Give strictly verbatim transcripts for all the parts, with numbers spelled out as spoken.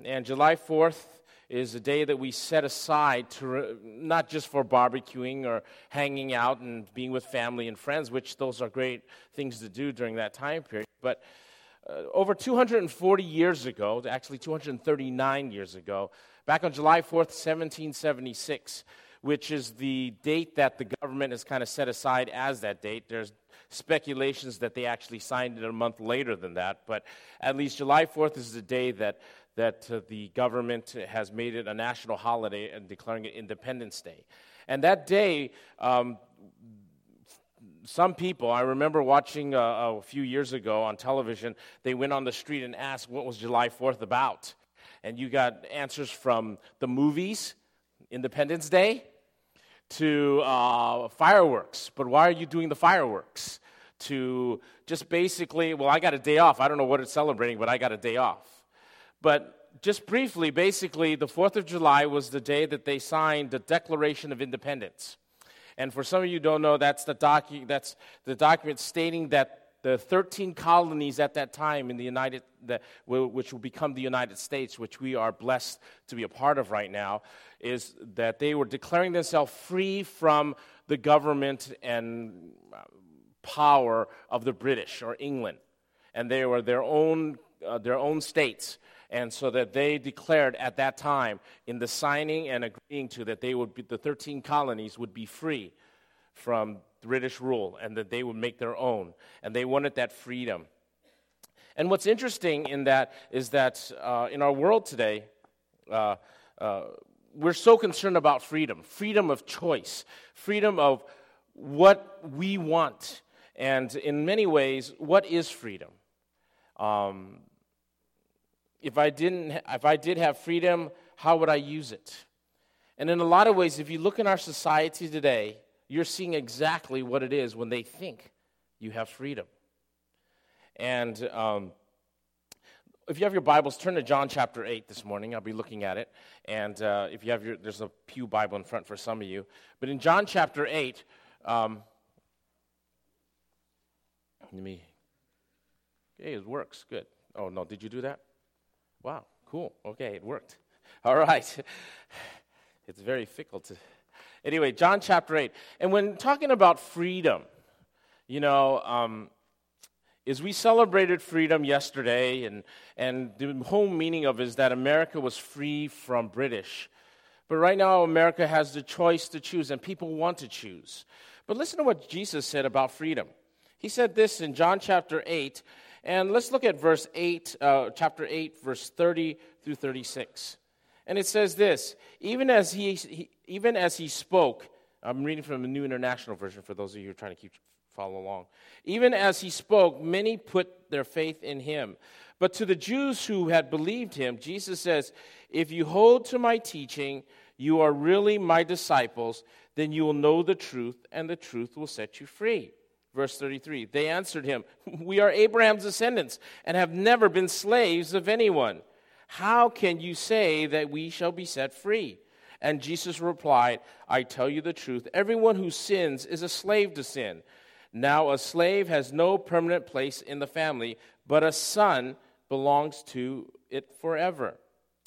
And July fourth is a day that we set aside to re- not just for barbecuing or hanging out and being with family and friends, which those are great things to do during that time period, but uh, over two hundred forty years ago, actually two hundred thirty-nine years ago, back on July fourth, seventeen seventy-six, which is the date that the government has kind of set aside as that date. There's speculations that they actually signed it a month later than that, but at least July fourth is the day that that uh, the government has made it a national holiday and declaring it Independence Day. And that day, um, some people, I remember watching uh, a few years ago on television, they went on the street and asked what was July fourth about. And you got answers from the movies, Independence Day, to uh, fireworks. But why are you doing the fireworks? To just basically, well, I got a day off. I don't know what it's celebrating, but I got a day off. But just briefly, basically, the fourth of July was the day that they signed the Declaration of Independence. And for some of you who don't know, that's the docu- that's the document stating that the thirteen colonies at that time in the United, the, which will become the United States, which we are blessed to be a part of right now, is that they were declaring themselves free from the government and power of the British or England, and they were their own uh, their own states. And so that they declared at that time, in the signing and agreeing to that they would be, the thirteen colonies would be free from British rule, and that they would make their own. And they wanted that freedom. And what's interesting in that is that uh, in our world today, uh, uh, we're so concerned about freedom, freedom of choice, freedom of what we want. And in many ways, what is freedom? Um If I didn't, if I did have freedom, how would I use it? And in a lot of ways, if you look in our society today, you're seeing exactly what it is when they think you have freedom. And um, if you have your Bibles, turn to John chapter eight this morning. I'll be looking at it. And uh, if you have your, there's a pew Bible in front for some of you. But in John chapter eight, um, let me. Hey, it works. Good. Oh no, did you do that? Wow, cool. Okay, it worked. All right. It's very fickle to... Anyway, John chapter eight. And when talking about freedom, you know, um, as we celebrated freedom yesterday, and, and the whole meaning of it is that America was free from British. But right now, America has the choice to choose, and people want to choose. But listen to what Jesus said about freedom. He said this in John chapter eight, and let's look at verse eight, uh, chapter eight, verse thirty through thirty-six. And it says this: even as he, he, even as he spoke, I'm reading from the New International Version for those of you who are trying to keep follow along. Even as he spoke, many put their faith in him. But to the Jews who had believed him, Jesus says, "If you hold to my teaching, you are really my disciples. Then you will know the truth, and the truth will set you free." Verse thirty-three, they answered him, "We are Abraham's descendants and have never been slaves of anyone. How can you say that we shall be set free?" And Jesus replied, "I tell you the truth, everyone who sins is a slave to sin. Now a slave has no permanent place in the family, but a son belongs to it forever.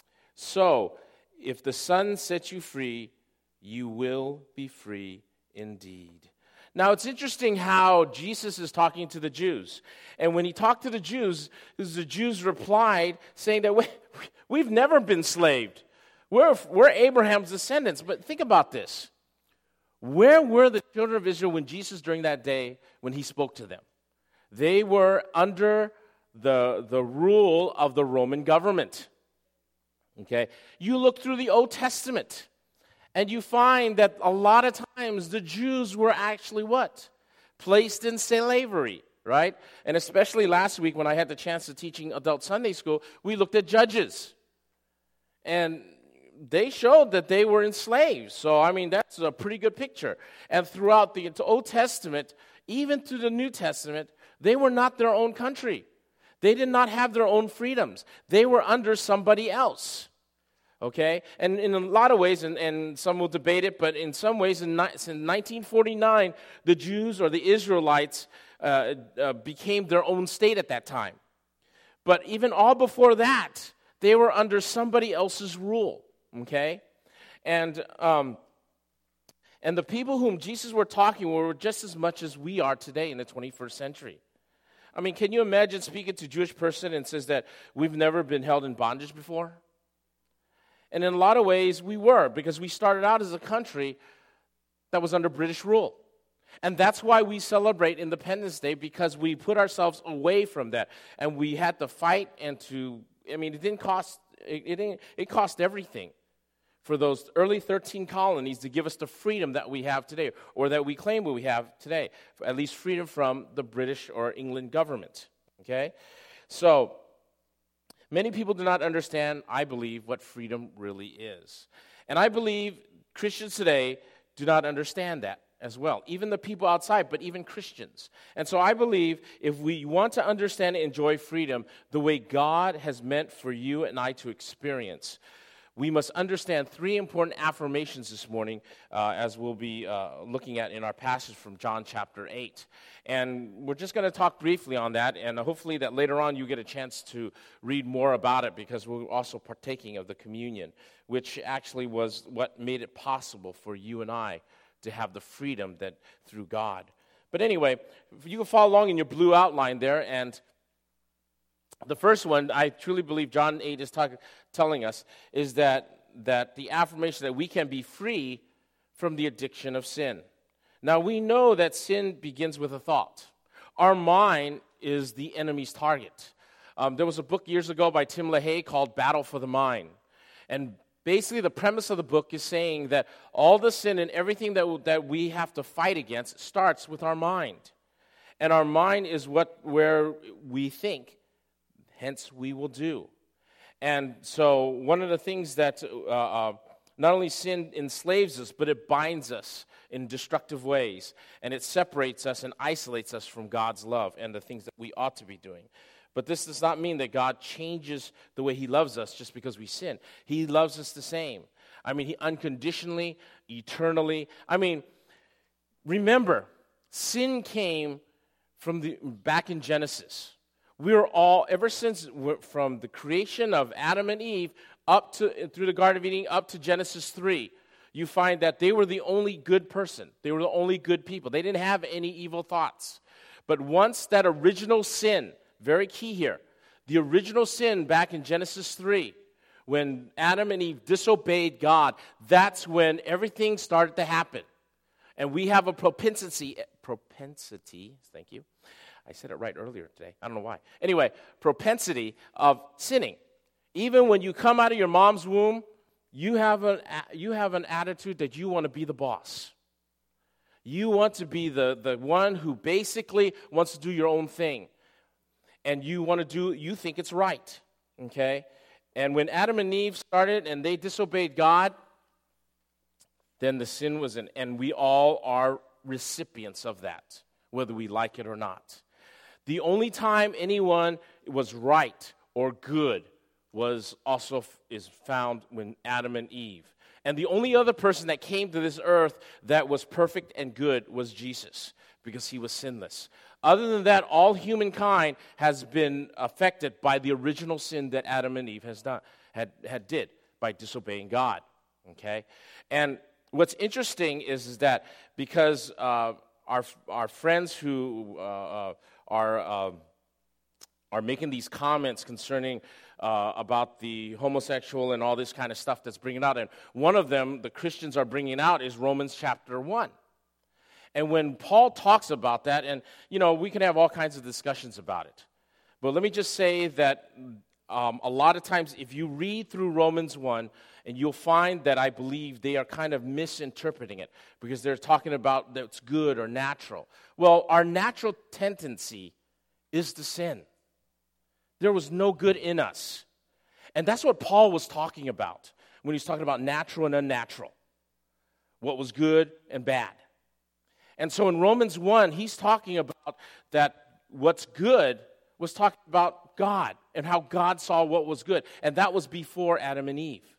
So, if the Son sets you free, you will be free indeed." Now, it's interesting how Jesus is talking to the Jews. And when he talked to the Jews, the Jews replied, saying that we, we've never been enslaved. We're, we're Abraham's descendants. But think about this. Where were the children of Israel when Jesus, during that day, when he spoke to them? They were under the, the rule of the Roman government. Okay? You look through the Old Testament, and you find that a lot of times the Jews were actually what? Placed in slavery, right? And especially last week when I had the chance of teaching adult Sunday school, we looked at Judges. And they showed that they were enslaved. So, I mean, that's a pretty good picture. And throughout the Old Testament, even through the New Testament, they were not their own country. They did not have their own freedoms. They were under somebody else. Okay? And in a lot of ways, and, and some will debate it, but in some ways, in, in nineteen forty-nine, the Jews or the Israelites uh, uh, became their own state at that time. But even all before that, They were under somebody else's rule, okay? And um, and the people whom Jesus were talking were just as much as we are today in the twenty-first century. I mean, can you imagine speaking to a Jewish person and says that we've never been held in bondage before? And in a lot of ways, we were, because we started out as a country that was under British rule. And that's why we celebrate Independence Day, because we put ourselves away from that. And we had to fight and to, I mean, it didn't cost, it, it, didn't, it cost everything for those early thirteen colonies to give us the freedom that we have today, or that we claim we have today, at least freedom from the British or England government, okay? So, many people do not understand, I believe, what freedom really is. And I believe Christians today do not understand that as well. Even the people outside, but even Christians. And so I believe if we want to understand and enjoy freedom the way God has meant for you and I to experience, we must understand three important affirmations this morning, uh, as we'll be uh, looking at in our passage from John chapter eight. And we're just going to talk briefly on that, and hopefully that later on you get a chance to read more about it, because we're also partaking of the communion, which actually was what made it possible for you and I to have the freedom that through God. But anyway, you can follow along in your blue outline there, and the first one, I truly believe John eight is talk, telling us, is that, that the affirmation that we can be free from the addiction of sin. Now, we know that sin begins with a thought. Our mind is the enemy's target. Um, there was a book years ago by Tim LaHaye called Battle for the Mind. And basically the premise of the book is saying that all the sin and everything that, that we have to fight against starts with our mind. And our mind is what where we think. Hence, we will do. And so one of the things that uh, uh, not only sin enslaves us, but it binds us in destructive ways. And it separates us and isolates us from God's love and the things that we ought to be doing. But this does not mean that God changes the way he loves us just because we sin. He loves us the same. I mean, he unconditionally, eternally. I mean, remember, sin came from the back in Genesis. We are all, ever since, from the creation of Adam and Eve up to, through the Garden of Eden, up to Genesis three, you find that they were the only good person. They were the only good people. They didn't have any evil thoughts. But once that original sin, very key here, the original sin back in Genesis three, when Adam and Eve disobeyed God, that's when everything started to happen. And we have a propensity, propensity, thank you, I said it right earlier today. I don't know why. Anyway, propensity of sinning. Even when you come out of your mom's womb, you have an you have an attitude that you want to be the boss. You want to be the, the one who basically wants to do your own thing. And you want to do, you think it's right. Okay? And when Adam and Eve started and they disobeyed God, then the sin was in, and we all are recipients of that, whether we like it or not. The only time anyone was right or good was also is found when Adam and Eve. And the only other person that came to this earth that was perfect and good was Jesus, because he was sinless. Other than that, all humankind has been affected by the original sin that Adam and Eve has done, had, had did by disobeying God. Okay? And what's interesting is, is that because uh, our our friends who uh, uh, are uh, are making these comments concerning uh, about the homosexual and all this kind of stuff that's bringing out, and one of them the Christians are bringing out is Romans chapter one. And when Paul talks about that, and you know, we can have all kinds of discussions about it, but let me just say that um, a lot of times if you read through Romans one, and you'll find that I believe they are kind of misinterpreting it, because they're talking about that's good or natural. Well, our natural tendency is to sin. There was no good in us. And that's what Paul was talking about when he's talking about natural and unnatural, what was good and bad. And so in Romans one, he's talking about that what's good was talking about God and how God saw what was good. And that was before Adam and Eve.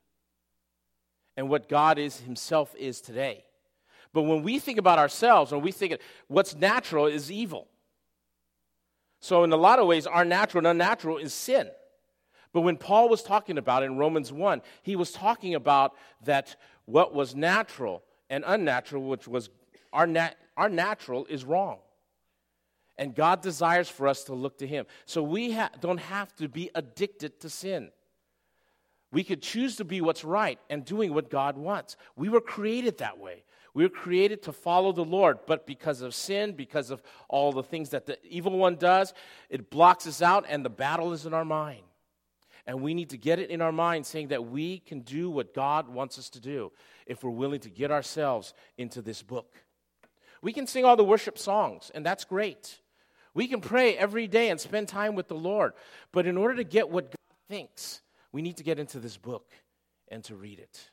And what God is himself is today. But when we think about ourselves, when we think of what's natural is evil. So in a lot of ways, our natural and unnatural is sin. But when Paul was talking about in Romans one, he was talking about that what was natural and unnatural, which was our, nat- our natural is wrong. And God desires for us to look to him. So we ha- don't have to be addicted to sin. We could choose to be what's right and doing what God wants. We were created that way. We were created to follow the Lord, but because of sin, because of all the things that the evil one does, it blocks us out, and the battle is in our mind. And we need to get it in our mind, saying that we can do what God wants us to do if we're willing to get ourselves into this book. We can sing all the worship songs, and that's great. We can pray every day and spend time with the Lord. But in order to get what God thinks, we need to get into this book and to read it.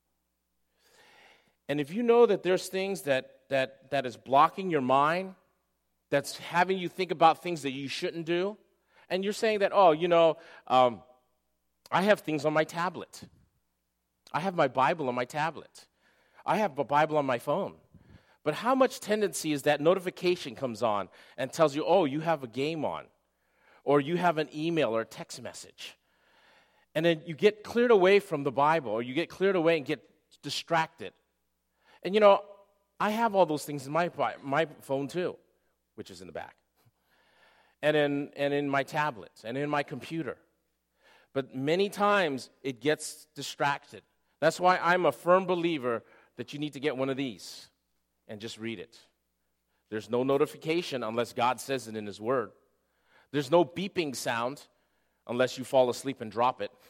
And if you know that there's things that that that is blocking your mind, that's having you think about things that you shouldn't do, and you're saying that, oh, you know, um, I have things on my tablet. I have my Bible on my tablet. I have a Bible on my phone. But how much tendency is that notification comes on and tells you, oh, you have a game on, or you have an email or a text message. And then you get cleared away from the Bible, or you get cleared away and get distracted. And, you know, I have all those things in my my phone too, which is in the back, and in and in my tablet, and in my computer. But many times it gets distracted. That's why I'm a firm believer that you need to get one of these and just read it. There's no notification unless God says it in his word. There's no beeping sound unless you fall asleep and drop it,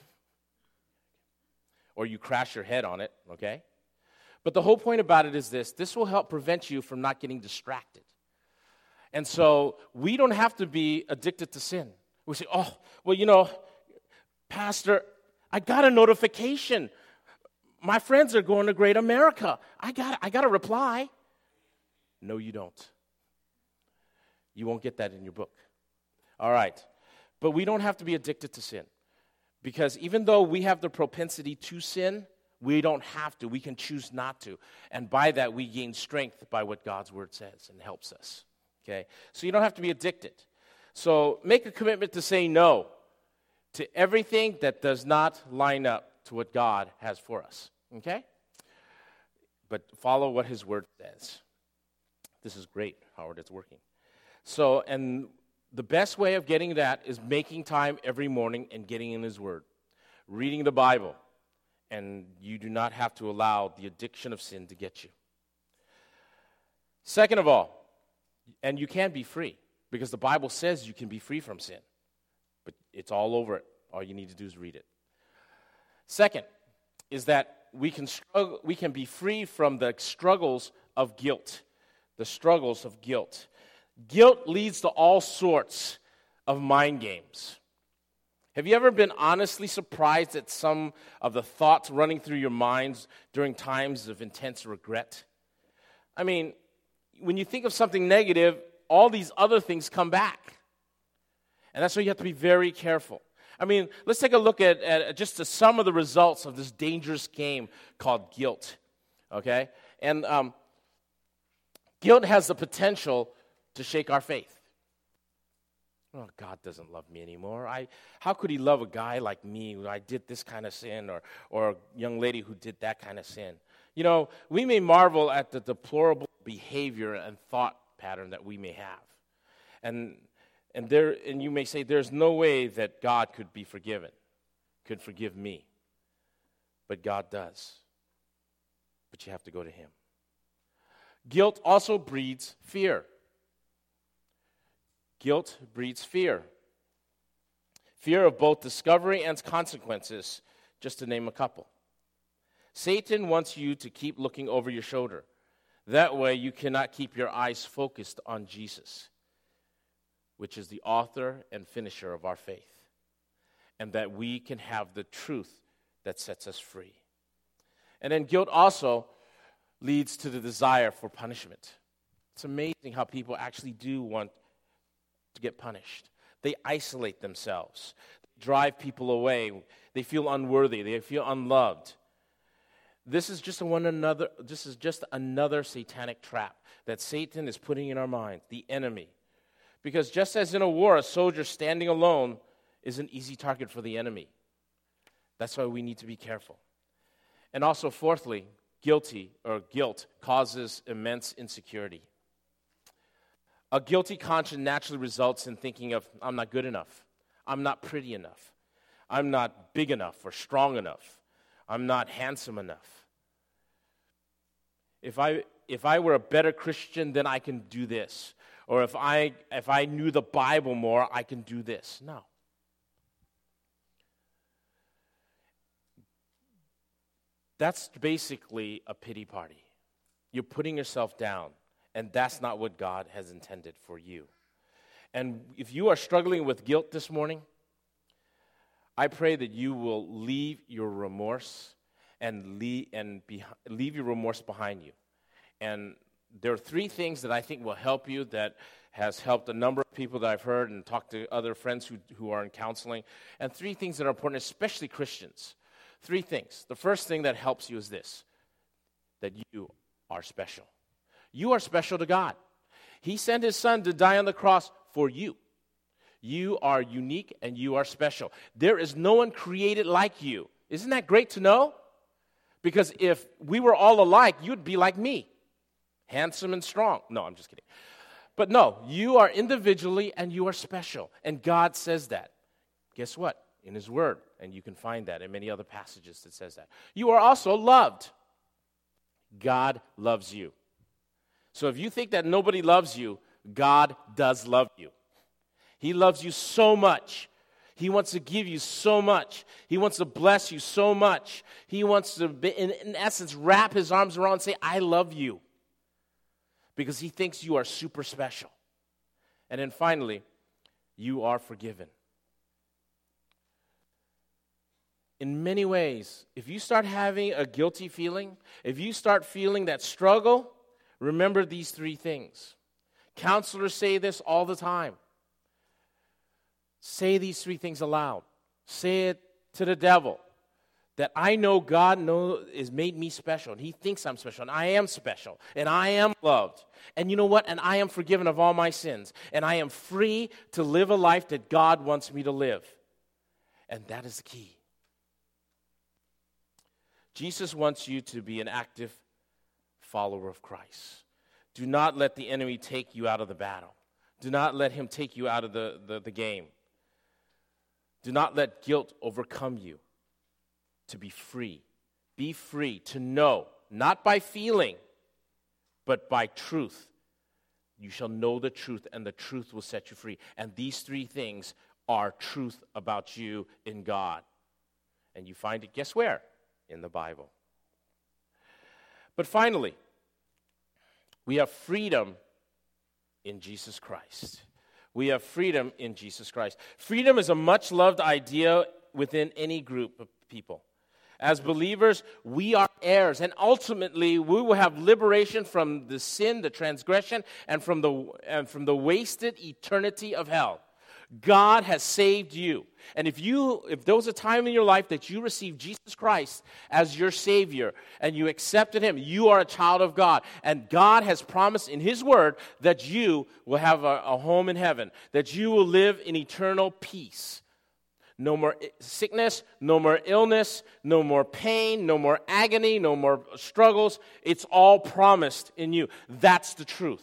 or you crash your head on it, okay? But the whole point about it is this. This will help prevent you from not getting distracted. And so we don't have to be addicted to sin. We say, oh, well, you know, Pastor, I got a notification. My friends are going to Great America. I got I got a reply. No, you don't. You won't get that in your book. All right. But we don't have to be addicted to sin. Because even though we have the propensity to sin, we don't have to. We can choose not to. And by that, we gain strength by what God's word says and helps us. Okay? So you don't have to be addicted. So make a commitment to say no to everything that does not line up to what God has for us. Okay? But follow what his word says. This is great, Howard. It's working. So, and the best way of getting that is making time every morning and getting in his word. Reading the Bible. And you do not have to allow the addiction of sin to get you. Second of all, and you can be free, because the Bible says you can be free from sin. But it's all over it. All you need to do is read it. Second is that we can struggle, we can be free from the struggles of guilt. The struggles of guilt. Guilt leads to all sorts of mind games. Have you ever been honestly surprised at some of the thoughts running through your minds during times of intense regret? I mean, when you think of something negative, all these other things come back. And that's why you have to be very careful. I mean, let's take a look at, at just the, some of the results of this dangerous game called guilt. Okay? And um, guilt has the potential to shake our faith. Oh, God doesn't love me anymore. I, how could he love a guy like me who I did this kind of sin, or, or a young lady who did that kind of sin? You know, we may marvel at the deplorable behavior and thought pattern that we may have. And and there and you may say, there's no way that God could be forgiven, could forgive me. But God does. But you have to go to him. Guilt also breeds fear. Guilt breeds fear. Fear of both discovery and consequences, just to name a couple. Satan wants you to keep looking over your shoulder. That way you cannot keep your eyes focused on Jesus, which is the author and finisher of our faith, and that we can have the truth that sets us free. And then guilt also leads to the desire for punishment. It's amazing how people actually do want to get punished. They isolate themselves, they drive people away. They feel unworthy. They feel unloved. This is just one another. This is just another satanic trap that Satan is putting in our minds, the enemy. Because just as in a war, a soldier standing alone is an easy target for the enemy. That's why we need to be careful. And also, fourthly, guilty or guilt causes immense insecurity. A guilty conscience naturally results in thinking of, I'm not good enough. I'm not pretty enough. I'm not big enough or strong enough. I'm not handsome enough. If I if I were a better Christian, then I can do this. Or if I if I knew the Bible more, I can do this. No. That's basically a pity party. You're putting yourself down, and that's not what God has intended for you. And if you are struggling with guilt this morning, I pray that you will leave your remorse and leave, and be, leave your remorse behind you. And there are three things that I think will help you that has helped a number of people that I've heard and talked to other friends who, who are in counseling. And three things that are important, especially Christians. Three things. The first thing that helps you is this, that you are special. You are special to God. He sent his son to die on the cross for you. You are unique and you are special. There is no one created like you. Isn't that great to know? Because if we were all alike, you'd be like me, handsome and strong. No, I'm just kidding. But no, you are individually and you are special. And God says that. Guess what? In his word. And you can find that in many other passages that says that. You are also loved. God loves you. So if you think that nobody loves you, God does love you. He loves you so much. He wants to give you so much. He wants to bless you so much. He wants to, in, in essence, wrap his arms around and say, I love you. Because he thinks you are super special. And then finally, you are forgiven. In many ways, if you start having a guilty feeling, if you start feeling that struggle, remember these three things. Counselors say this all the time. Say these three things aloud. Say it to the devil. That I know God know, has made me special, and he thinks I'm special, and I am special, and I am loved. And you know what? And I am forgiven of all my sins. And I am free to live a life that God wants me to live. And that is the key. Jesus wants you to be an active follower of Christ. Do not let the enemy take you out of the battle. Do not let him take you out of the, the, the game. Do not let guilt overcome you. To be free. Be free to know, not by feeling, but by truth. You shall know the truth, and the truth will set you free. And these three things are truth about you in God. And you find it, guess where? In the Bible. But finally, we have freedom in Jesus Christ. We have freedom in Jesus Christ. Freedom is a much-loved idea within any group of people. As believers, we are heirs, and ultimately we will have liberation from the sin, the transgression, and from the and from the wasted eternity of hell. God has saved you. And if you if there was a time in your life that you received Jesus Christ as your Savior and you accepted him, you are a child of God. And God has promised in his word that you will have a, a home in heaven, that you will live in eternal peace. No more sickness, no more illness, no more pain, no more agony, no more struggles. It's all promised in you. That's the truth.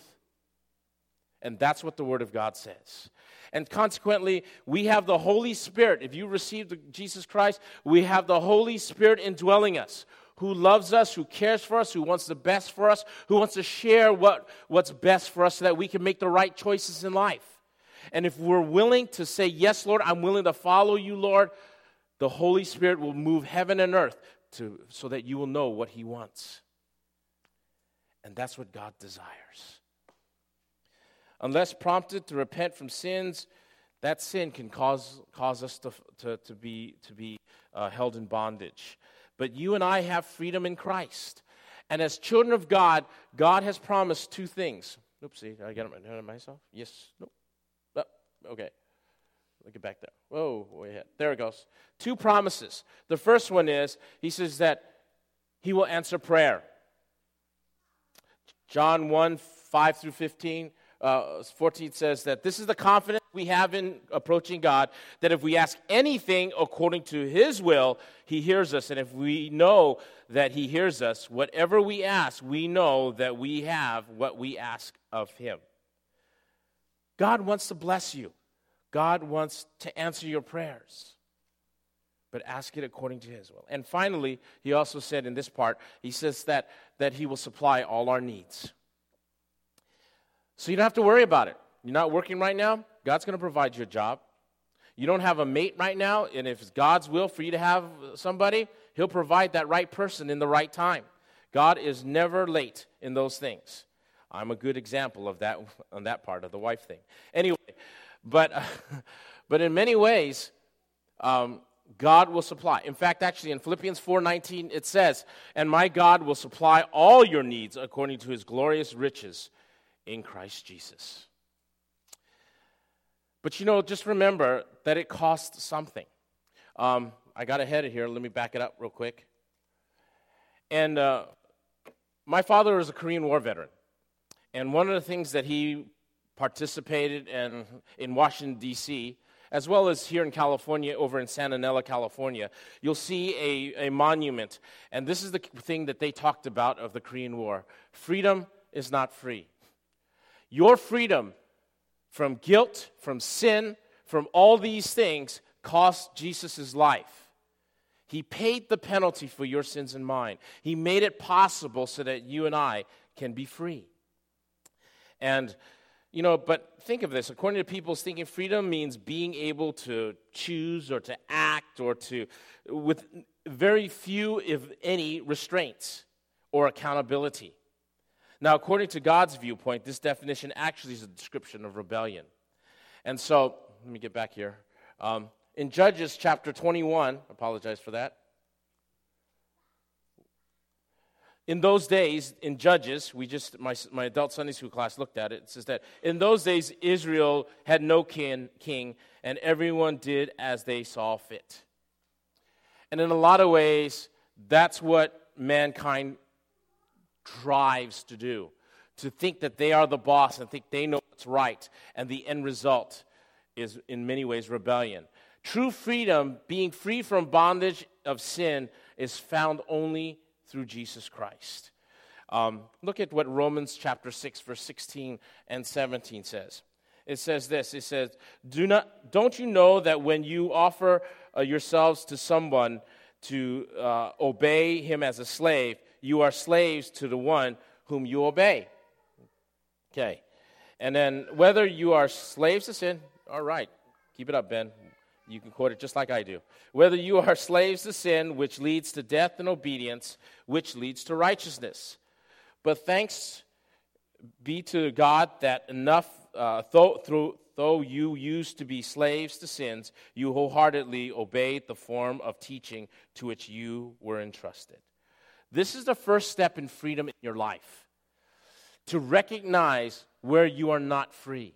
And that's what the Word of God says. And consequently, we have the Holy Spirit. If you received Jesus Christ, we have the Holy Spirit indwelling us, who loves us, who cares for us, who wants the best for us, who wants to share what, what's best for us so that we can make the right choices in life. And if we're willing to say, yes, Lord, I'm willing to follow you, Lord, the Holy Spirit will move heaven and earth to, so that you will know what he wants. And that's what God desires. Unless prompted to repent from sins, that sin can cause cause us to, to, to be, to be uh, held in bondage. But you and I have freedom in Christ. And as children of God, God has promised two things. Oopsie, did I get it myself? Yes. Nope. Okay, look it back there. Whoa, way ahead. There it goes. Two promises. The first one is, he says that he will answer prayer. John one, five through fifteen, uh, fourteen says that this is the confidence we have in approaching God, that if we ask anything according to His will, He hears us. And if we know that He hears us, whatever we ask, we know that we have what we ask of Him. God wants to bless you. God wants to answer your prayers. But ask it according to His will. And finally, He also said in this part, He says that, that He will supply all our needs. So you don't have to worry about it. You're not working right now, God's going to provide you a job. You don't have a mate right now, and if it's God's will for you to have somebody, He'll provide that right person in the right time. God is never late in those things. I'm a good example of that on that part of the wife thing. Anyway, but uh, but in many ways, um, God will supply. In fact, actually, in Philippians four nineteen, it says, "And my God will supply all your needs according to His glorious riches in Christ Jesus." But you know, just remember that it costs something. Um, I got ahead of here. Let me back it up real quick. And uh, my father is a Korean War veteran. And one of the things that he participated in in Washington, D C, as well as here in California, over in Santa Ynez, California, you'll see a, a monument. And this is the thing that they talked about of the Korean War. Freedom is not free. Your freedom from guilt, from sin, from all these things cost Jesus his life. He paid the penalty for your sins and mine. He made it possible so that you and I can be free. And, you know, but think of this. According to people's thinking, freedom means being able to choose or to act or to, with very few, if any, restraints or accountability. Now, according to God's viewpoint, this definition actually is a description of rebellion. And so, let me get back here. Um, in Judges chapter twenty-one, apologize for that. In those days, in Judges, we just my my adult Sunday school class looked at it. It says that in those days, Israel had no kin, king, and everyone did as they saw fit. And in a lot of ways, that's what mankind drives to do, to think that they are the boss and think they know what's right, and the end result is in many ways rebellion. True freedom, being free from bondage of sin, is found only through Jesus Christ. Um, look at what Romans chapter six, verse sixteen and seventeen says. It says this, it says, "Do not, don't you know that when you offer uh, yourselves to someone to uh, obey him as a slave, you are slaves to the one whom you obey." Okay. And then whether you are slaves to sin, all right, keep it up, Ben. You can quote it just like I do. Whether you are slaves to sin, which leads to death, and obedience, which leads to righteousness. But thanks be to God that enough, uh, though, through, though you used to be slaves to sins, you wholeheartedly obeyed the form of teaching to which you were entrusted. This is the first step in freedom in your life, to recognize where you are not free.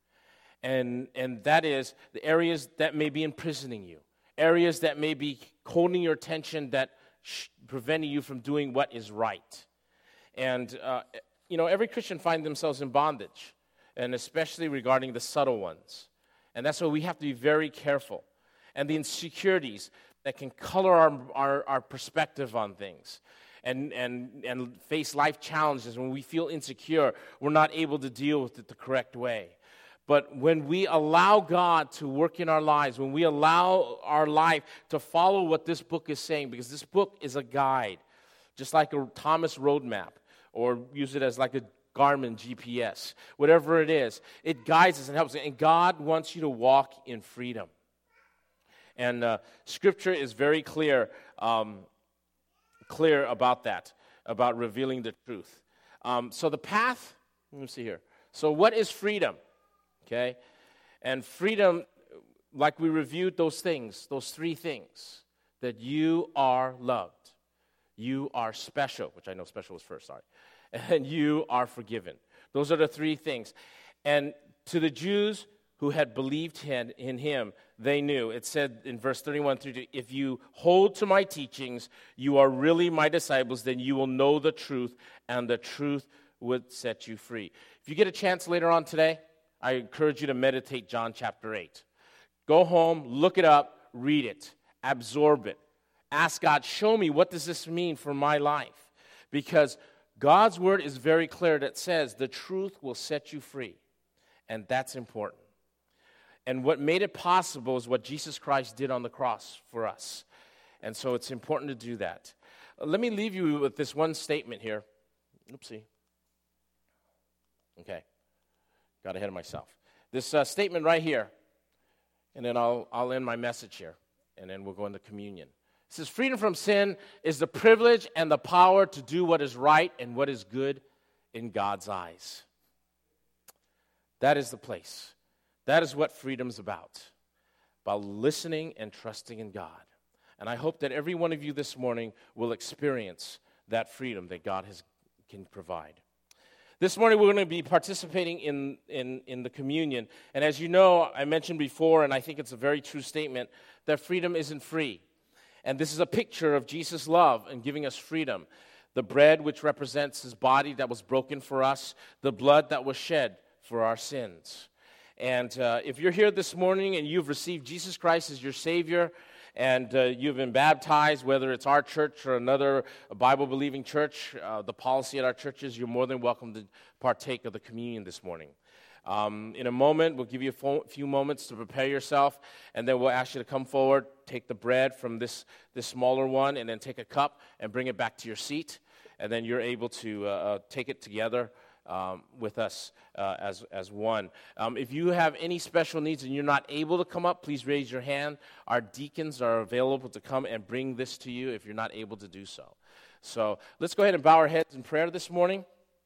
And, and that is the areas that may be imprisoning you, areas that may be holding your attention, that sh- preventing you from doing what is right. And, uh, you know, every Christian finds themselves in bondage, and especially regarding the subtle ones. And that's why we have to be very careful. And the insecurities that can color our, our, our perspective on things and, and, and face life challenges. When we feel insecure, we're not able to deal with it the correct way. But when we allow God to work in our lives, when we allow our life to follow what this book is saying, because this book is a guide, just like a Thomas road map, or use it as like a Garmin G P S, whatever it is, it guides us and helps us. And God wants you to walk in freedom. And uh, Scripture is very clear, um, clear about that, about revealing the truth. Um, so the path, let me see here. So what is freedom? Okay, and freedom, like we reviewed those things, those three things, that you are loved, you are special, which I know special was first, sorry, and you are forgiven. Those are the three things. And to the Jews who had believed in, in him, they knew. It said in verse thirty-one through two, "If you hold to my teachings, you are really my disciples, then you will know the truth, and the truth would set you free." If you get a chance later on today, I encourage you to meditate John chapter eight. Go home, look it up, read it, absorb it. Ask God, show me, what does this mean for my life? Because God's word is very clear that says the truth will set you free. And that's important. And what made it possible is what Jesus Christ did on the cross for us. And so it's important to do that. Let me leave you with this one statement here. Oopsie. Okay. Got ahead of myself. This uh, statement right here. And then I'll, I'll end my message here. And then we'll go into communion. It says, freedom from sin is the privilege and the power to do what is right and what is good in God's eyes. That is the place. That is what freedom's about. About listening and trusting in God. And I hope that every one of you this morning will experience that freedom that God has, can provide. This morning we're going to be participating in, in, in the communion. And as you know, I mentioned before, and I think it's a very true statement, that freedom isn't free. And this is a picture of Jesus' love and giving us freedom. The bread, which represents his body that was broken for us, the blood that was shed for our sins. And uh, if you're here this morning and you've received Jesus Christ as your Savior, and uh, you've been baptized, whether it's our church or another Bible-believing church, uh, the policy at our church is you're more than welcome to partake of the communion this morning. Um, in a moment, we'll give you a fo- few moments to prepare yourself, and then we'll ask you to come forward, take the bread from this, this smaller one, and then take a cup and bring it back to your seat, and then you're able to uh, uh, take it together Um, with us uh, as as one. Um, if you have any special needs and you're not able to come up, please raise your hand. Our deacons are available to come and bring this to you if you're not able to do so. So let's go ahead and bow our heads in prayer this morning.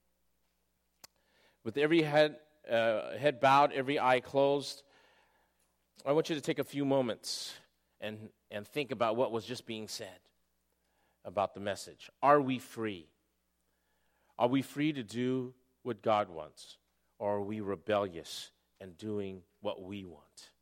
With every head uh, head bowed, every eye closed, I want you to take a few moments and and think about what was just being said about the message. Are we free? Are we free to do what God wants, or are we rebellious and doing what we want?